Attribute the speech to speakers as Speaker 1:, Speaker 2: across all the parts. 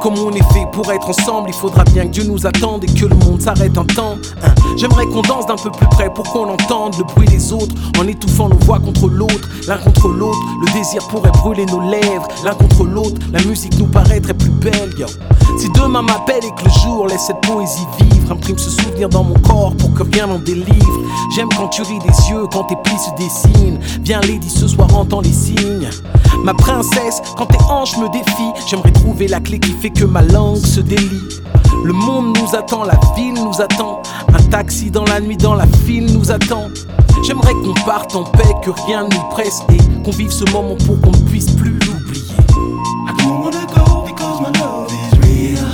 Speaker 1: Comme on est fait pour être ensemble, il faudra bien que Dieu nous attende et que le monde s'arrête un temps. J'aimerais qu'on danse d'un peu plus près pour qu'on entende le bruit des autres, en étouffant nos voix contre l'autre, l'un contre l'autre. Le désir pourrait brûler nos lèvres, l'un contre l'autre. La musique nous paraîtrait plus belle, yo. Si demain m'appelle et que le jour laisse cette poésie vivre, imprime ce souvenir dans mon corps pour que rien n'en délivre. J'aime quand tu ris des yeux, quand tes plis se dessinent. Viens Lady, ce soir entends les signes. Ma princesse, quand tes hanches me défient, j'aimerais trouver la clé qui fait que ma langue se délie. Le monde nous attend, la ville nous attend. Un taxi dans la nuit, dans la file nous attend. J'aimerais qu'on parte en paix, que rien ne nous presse et qu'on vive ce moment pour qu'on ne puisse plus l'oublier.
Speaker 2: I don't wanna go because my love is real.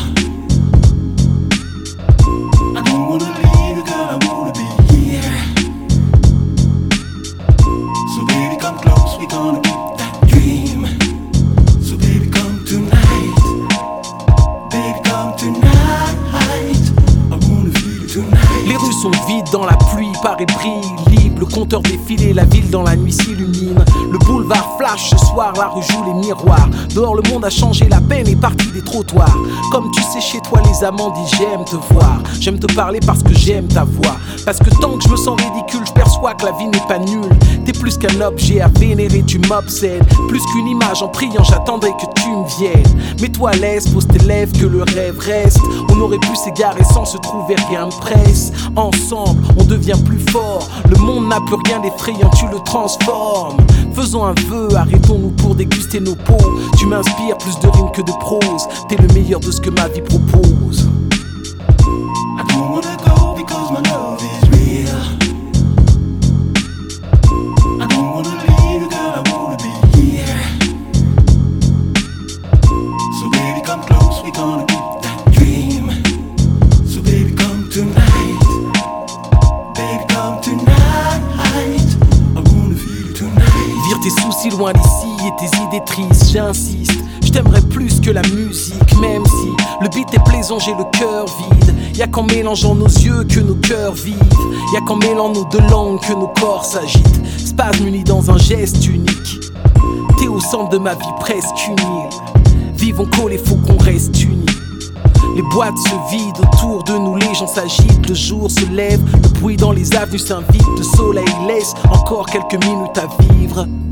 Speaker 2: I don't wanna leave you, girl, I wanna be here. So baby, come close, we gonna keep that dream. So baby, come tonight. Baby, come tonight. I wanna feel you tonight.
Speaker 1: Les rues sont vides dans la pluie, Paris brille libre. Le compteur défile et la ville dans la nuit s'illumine. Le boulevard flash ce soir, la rue joue les miroirs. Dehors le monde a changé, la peine est partie des trottoirs. Comme tu sais chez toi les amants disent j'aime te voir. J'aime te parler parce que j'aime ta voix. Parce que tant que je me sens ridicule, je perçois que la vie n'est pas nulle. T'es plus qu'un objet à vénérer, tu m'obsèdes. Plus qu'une image en priant, j'attendrai que tu me viennes. Mets-toi à l'aise, pose tes lèvres, que le rêve reste. On aurait pu s'égarer sans se trouver, rien ne presse. Ensemble, on devient plus fort. Le monde n'a plus rien d'effrayant, tu le transformes. Faisons un vœu, arrêtons-nous pour déguster nos peaux. Tu m'inspires plus de rimes que de prose. T'es le meilleur de ce que ma vie propose.
Speaker 2: I don't wanna go because my love is real. I don't wanna leave you, girl, I wanna be here. So baby, come close, we gonna keep that dream. So baby, come tonight. Baby, come tonight. I wanna feel you tonight.
Speaker 1: Vire tes soucis loin d'ici et tes idées tristes, j'insiste. Je t'aimerais plus que la musique, même si le beat est plaisant, j'ai le cœur vide. Y'a qu'en mélangeant nos yeux que nos cœurs vivent. Y'a qu'en mêlant nos deux langues que nos corps s'agitent. Spasme unis dans un geste unique. T'es au centre de ma vie, presque une île. Vivons collés, faut qu'on reste unis. Les boîtes se vident autour de nous, les gens s'agitent, le jour se lève, le bruit dans les avenues s'invite, le soleil laisse encore quelques minutes à vivre.